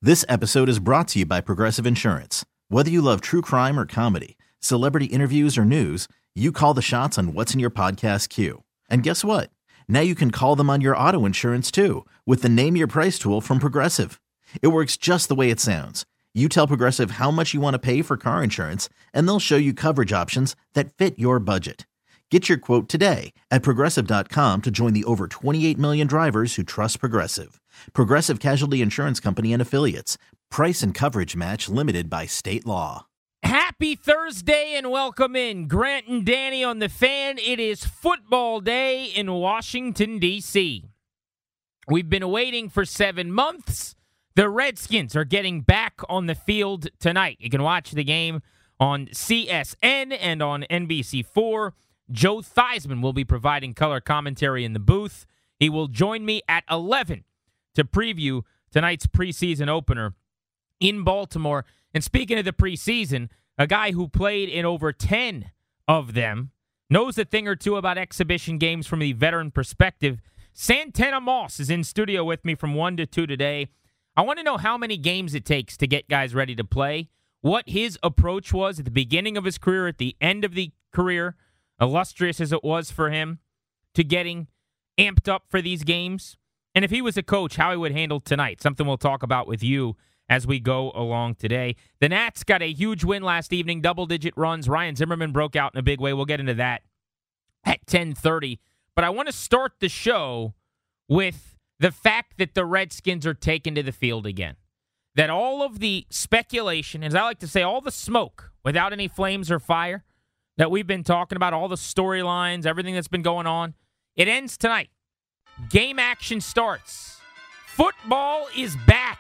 This episode is brought to you by Progressive Insurance. Whether you love true crime or comedy, celebrity interviews or news, you call the shots on what's in your podcast queue. And guess what? Now you can call them on your auto insurance too with the Name Your Price tool from Progressive. It works just the way it sounds. You tell Progressive how much you want to pay for car insurance, and they'll show you coverage options that fit your budget. Get your quote today at Progressive.com to join the over 28 million drivers who trust Progressive. Progressive Casualty Insurance Company and Affiliates. Price and coverage match limited by state law. Happy Thursday and welcome in. Grant and Danny on the Fan. It is football day in Washington, D.C. We've been waiting for 7 months. The Redskins are getting back on the field tonight. You can watch the game on CSN and on NBC4. Joe Theismann will be providing color commentary in the booth. He will join me at 11 to preview tonight's preseason opener in Baltimore. And speaking of the preseason, a guy who played in over 10 of them, knows a thing or two about exhibition games from the veteran perspective. Santana Moss is in studio with me from 1 to 2 today. I want to know how many games it takes to get guys ready to play, what his approach was at the beginning of his career, at the end of the career, illustrious as it was for him, to getting amped up for these games. And if he was a coach, how he would handle tonight. Something we'll talk about with you as we go along today. The Nats got a huge win last evening, double-digit runs. Ryan Zimmerman broke out in a big way. We'll get into that at 10:30. But I want to start the show with the fact that the Redskins are taken to the field again. That all of the speculation, as I like to say, all the smoke without any flames or fire that we've been talking about, all the storylines, everything that's been going on, it ends tonight. Game action starts. Football is back.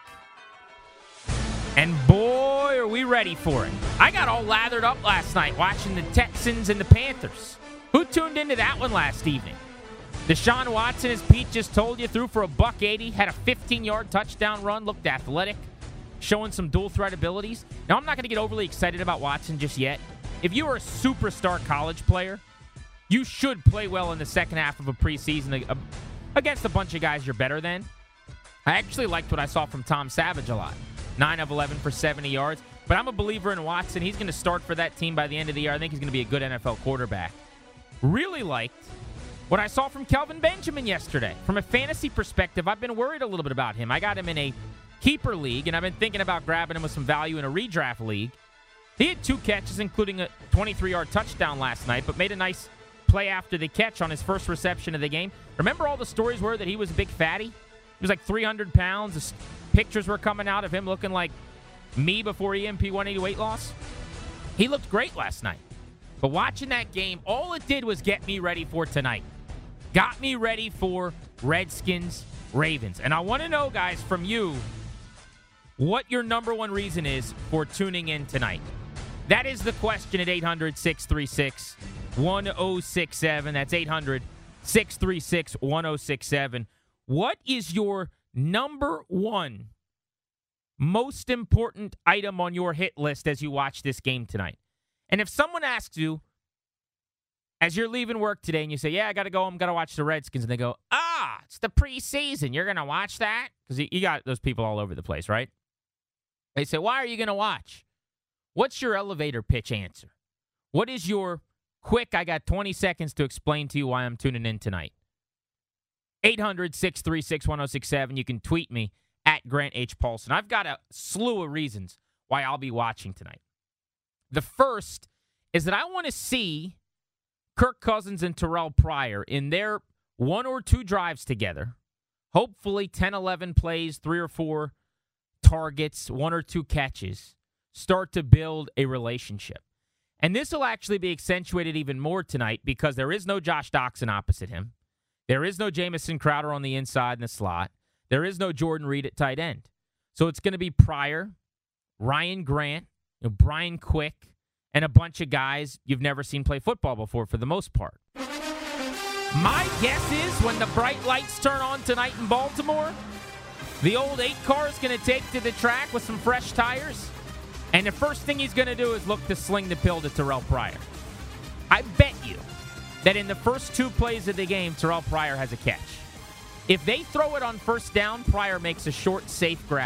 And boy, are we ready for it. I got all lathered up last night watching the Texans and the Panthers. Who tuned into that one last evening? Deshaun Watson, as Pete just told you, threw for a $180, had a 15-yard touchdown run, looked athletic, showing some dual threat abilities. Now, I'm not going to get overly excited about Watson just yet. If you are a superstar college player, you should play well in the second half of a preseason against a bunch of guys you're better than. I actually liked what I saw from Tom Savage a lot. 9 of 11 for 70 yards. But I'm a believer in Watson. He's going to start for that team by the end of the year. I think he's going to be a good NFL quarterback. Really liked what I saw from Kelvin Benjamin yesterday. From a fantasy perspective, I've been worried a little bit about him. I got him in a keeper league, and I've been thinking about grabbing him with some value in a redraft league. He had 2 catches, including a 23-yard touchdown last night, but made a nice play after the catch on his first reception of the game. Remember all the stories were that he was a big fatty? He was like 300 pounds. Pictures were coming out of him looking like me before EMP 180 weight loss. He looked great last night. But watching that game, all it did was get me ready for tonight. Got me ready for Redskins-Ravens. And I want to know, guys, from you, what your number one reason is for tuning in tonight. That is the question at 800-636-1067. That's 800-636-1067. What is your number one most important item on your hit list as you watch this game tonight? And if someone asks you, as you're leaving work today, and you say, yeah, I got to go, I'm going to watch the Redskins, and they go, it's the preseason, you're going to watch that? Because you got those people all over the place, right? They say, why are you going to watch? What's your elevator pitch answer? What is your quick, I got 20 seconds to explain to you why I'm tuning in tonight? 800-636-1067. You can tweet me at Grant H. Paulson. I've got a slew of reasons why I'll be watching tonight. The first is that I want to see Kirk Cousins and Terrell Pryor in their 1 or 2 drives together. Hopefully 10, 11 plays, 3 or 4 targets, 1 or 2 catches. Start to build a relationship. And this will actually be accentuated even more tonight because there is no Josh Doctson opposite him. There is no Jamison Crowder on the inside in the slot. There is no Jordan Reed at tight end. So it's going to be Pryor, Ryan Grant, Brian Quick, and a bunch of guys you've never seen play football before for the most part. My guess is when the bright lights turn on tonight in Baltimore, the old 8 car is going to take to the track with some fresh tires, and the first thing he's going to do is look to sling the pill to Terrell Pryor. I bet you that in the first 2 plays of the game, Terrell Pryor has a catch. If they throw it on first down, Pryor makes a short, safe grab.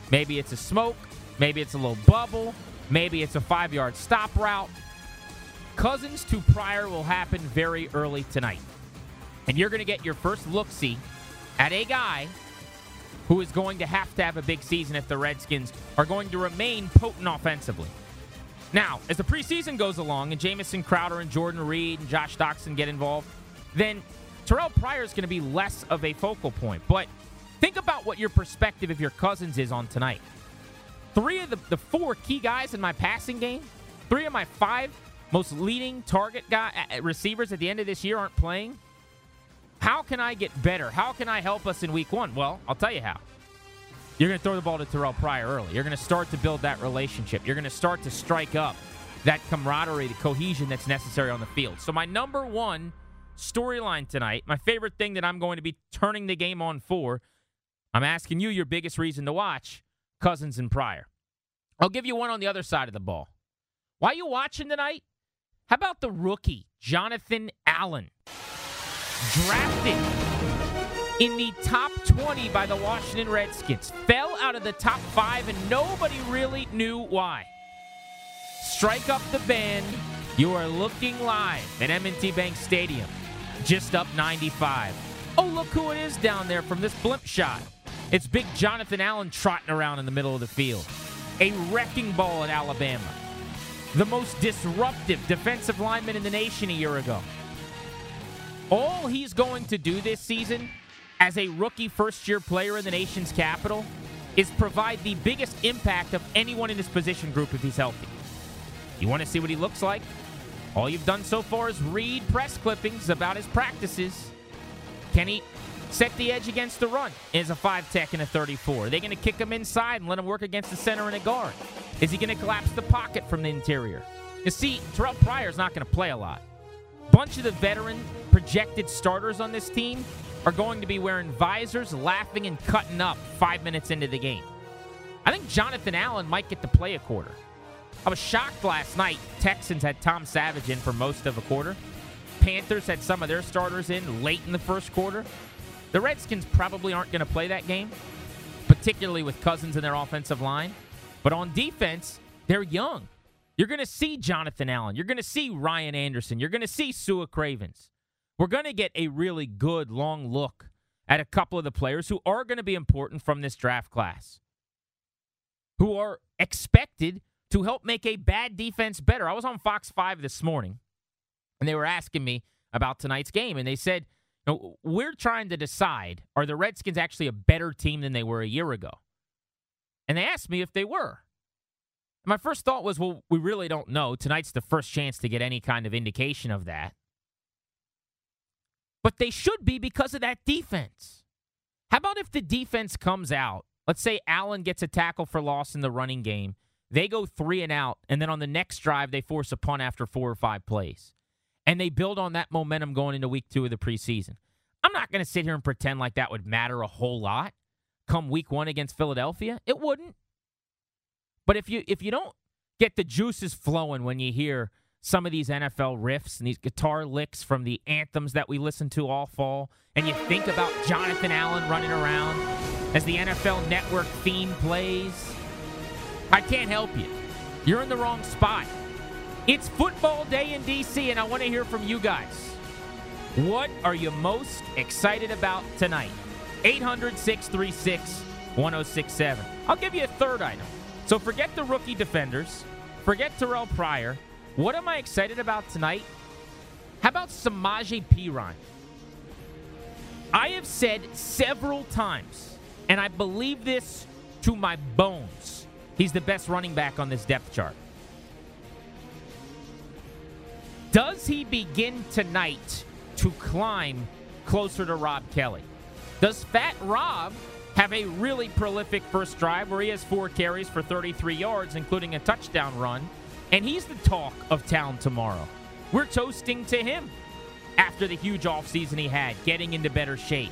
Maybe it's a smoke. Maybe it's a little bubble. Maybe it's a 5-yard stop route. Cousins to Pryor will happen very early tonight. And you're going to get your first look-see at a guy who is going to have a big season if the Redskins are going to remain potent offensively. Now, as the preseason goes along and Jamison Crowder and Jordan Reed and Josh Doctson get involved, then Terrell Pryor is going to be less of a focal point. But think about what your perspective of your Cousins is on tonight. 3 of the 4 key guys in my passing game, 3 of my 5 most leading target receivers at the end of this year aren't playing. How can I get better? How can I help us in week 1? Well, I'll tell you how. You're going to throw the ball to Terrell Pryor early. You're going to start to build that relationship. You're going to start to strike up that camaraderie, the cohesion that's necessary on the field. So my number 1 storyline tonight, my favorite thing that I'm going to be turning the game on for, I'm asking you your biggest reason to watch, Cousins and Pryor. I'll give you one on the other side of the ball. Why are you watching tonight? How about the rookie, Jonathan Allen? Drafted in the top 20 by the Washington Redskins. Fell out of the top 5, and nobody really knew why. Strike up the band. You are looking live at M&T Bank Stadium. Just up 95. Oh, look who it is down there from this blimp shot. It's big Jonathan Allen trotting around in the middle of the field. A wrecking ball at Alabama. The most disruptive defensive lineman in the nation a year ago. All he's going to do this season as a rookie first-year player in the nation's capital is provide the biggest impact of anyone in his position group if he's healthy. You want to see what he looks like? All you've done so far is read press clippings about his practices. Can he set the edge against the run? Is a 5-tech and a 34. Are they going to kick him inside and let him work against the center and a guard? Is he going to collapse the pocket from the interior? You see, Terrell Pryor's not going to play a lot. Bunch of the veteran projected starters on this team are going to be wearing visors, laughing, and cutting up 5 minutes into the game. I think Jonathan Allen might get to play a quarter. I was shocked last night. Texans had Tom Savage in for most of a quarter. Panthers had some of their starters in late in the first quarter. The Redskins probably aren't going to play that game, particularly with Cousins in their offensive line. But on defense, they're young. You're going to see Jonathan Allen. You're going to see Ryan Anderson. You're going to see Sua Cravens. We're going to get a really good long look at a couple of the players who are going to be important from this draft class, who are expected to help make a bad defense better. I was on Fox 5 this morning, and they were asking me about tonight's game, and they said, we're trying to decide, are the Redskins actually a better team than they were a year ago? And they asked me if they were. My first thought was, well, we really don't know. Tonight's the first chance to get any kind of indication of that. But they should be because of that defense. How about if the defense comes out, let's say Allen gets a tackle for loss in the running game, they go 3 and out, and then on the next drive, they force a punt after 4 or 5 plays. And they build on that momentum going into week 2 of the preseason. I'm not going to sit here and pretend like that would matter a whole lot come week 1 against Philadelphia. It wouldn't. But if you don't get the juices flowing when you hear some of these NFL riffs and these guitar licks from the anthems that we listen to all fall, and you think about Jonathan Allen running around as the NFL Network theme plays, I can't help you. You're in the wrong spot. It's football day in D.C., and I want to hear from you guys. What are you most excited about tonight? 800-636-1067. I'll give you a third item. So forget the rookie defenders. Forget Terrell Pryor. What am I excited about tonight? How about Samaje Perine? I have said several times, and I believe this to my bones, he's the best running back on this depth chart. Does he begin tonight to climb closer to Rob Kelly? Does Fat Rob have a really prolific first drive where he has 4 carries for 33 yards, including a touchdown run, and he's the talk of town tomorrow? We're toasting to him after the huge offseason he had, getting into better shape.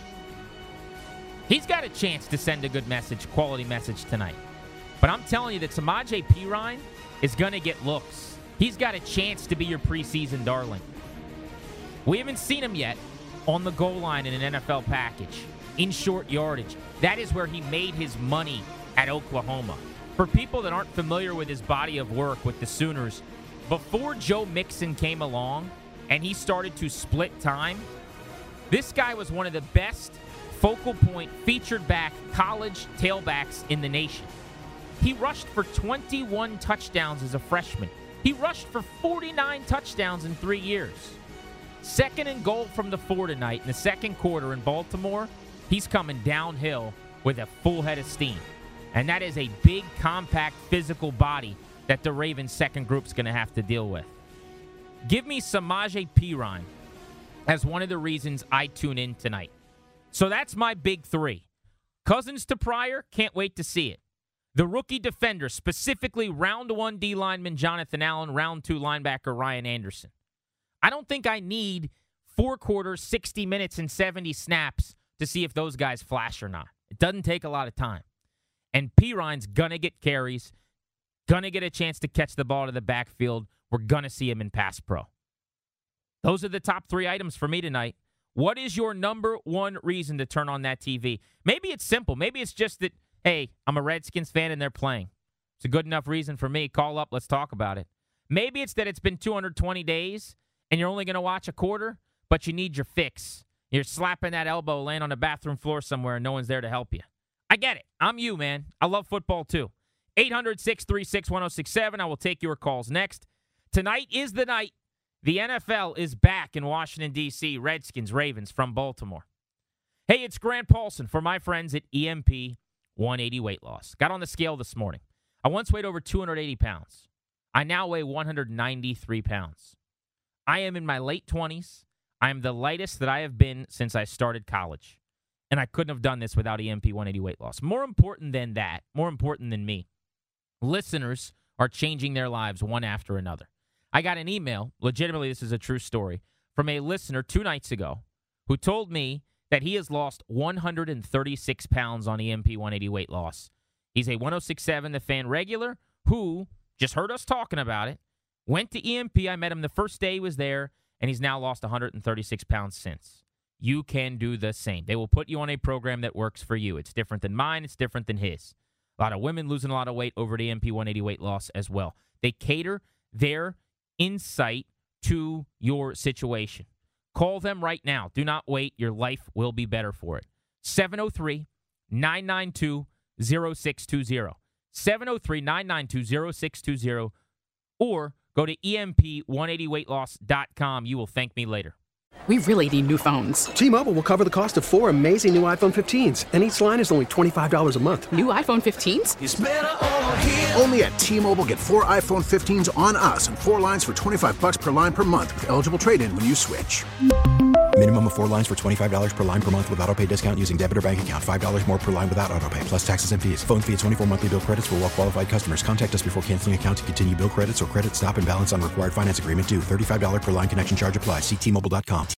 He's got a chance to send a good message, quality message tonight. But I'm telling you that Samaje Perine is going to get looks. He's got a chance to be your preseason darling. We haven't seen him yet on the goal line in an NFL package, in short yardage. That is where he made his money at Oklahoma. For people that aren't familiar with his body of work with the Sooners, before Joe Mixon came along and he started to split time, this guy was one of the best focal point, featured back college tailbacks in the nation. He rushed for 21 touchdowns as a freshman. He rushed for 49 touchdowns in 3 years. Second and goal from the 4 tonight in the second quarter in Baltimore. He's coming downhill with a full head of steam. And that is a big, compact, physical body that the Ravens second group's going to have to deal with. Give me Samaje Perine as one of the reasons I tune in tonight. So that's my big three. Cousins to Pryor, can't wait to see it. The rookie defender, specifically round 1 D lineman Jonathan Allen, round 2 linebacker Ryan Anderson. I don't think I need 4 quarters, 60 minutes, and 70 snaps to see if those guys flash or not. It doesn't take a lot of time. And Perine's going to get carries, going to get a chance to catch the ball to the backfield. We're going to see him in pass pro. Those are the top 3 items for me tonight. What is your number one reason to turn on that TV? Maybe it's simple. Maybe it's just that, hey, I'm a Redskins fan and they're playing. It's a good enough reason for me. Call up. Let's talk about it. Maybe it's that it's been 220 days and you're only going to watch a quarter, but you need your fix. You're slapping that elbow, laying on the bathroom floor somewhere, and no one's there to help you. I get it. I'm you, man. I love football, too. 800-636-1067. I will take your calls next. Tonight is the night. The NFL is back in Washington, D.C. Redskins, Ravens from Baltimore. Hey, it's Grant Paulson for my friends at EMP 180 Weight Loss. Got on the scale this morning. I once weighed over 280 pounds. I now weigh 193 pounds. I am in my late 20s. I am the lightest that I have been since I started college. And I couldn't have done this without EMP 180 Weight Loss. More important than that, more important than me, listeners are changing their lives one after another. I got an email, legitimately this is a true story, from a listener 2 nights ago who told me that he has lost 136 pounds on EMP 180 Weight Loss. He's a 106.7 The Fan regular who just heard us talking about it, went to EMP. I met him the first day he was there, and he's now lost 136 pounds since. You can do the same. They will put you on a program that works for you. It's different than mine. It's different than his. A lot of women losing a lot of weight over at EMP 180 Weight Loss as well. They cater their insight to your situation. Call them right now. Do not wait. Your life will be better for it. 703-992-0620. 703-992-0620. Or go to EMP180weightloss.com. You will thank me later. We really need new phones. T-Mobile will cover the cost of 4 amazing new iPhone 15s, and each line is only $25 a month. New iPhone 15s? It's better over here. Only at T-Mobile, get 4 iPhone 15s on us and 4 lines for $25 per line per month with eligible trade-in when you switch. Minimum of 4 lines for $25 per line per month with autopay discount using debit or bank account. $5 more per line without autopay, plus taxes and fees. Phone fee at 24 monthly bill credits for well-qualified customers. Contact us before canceling account to continue bill credits or credit stop and balance on required finance agreement due. $35 per line connection charge applies. See T-Mobile.com.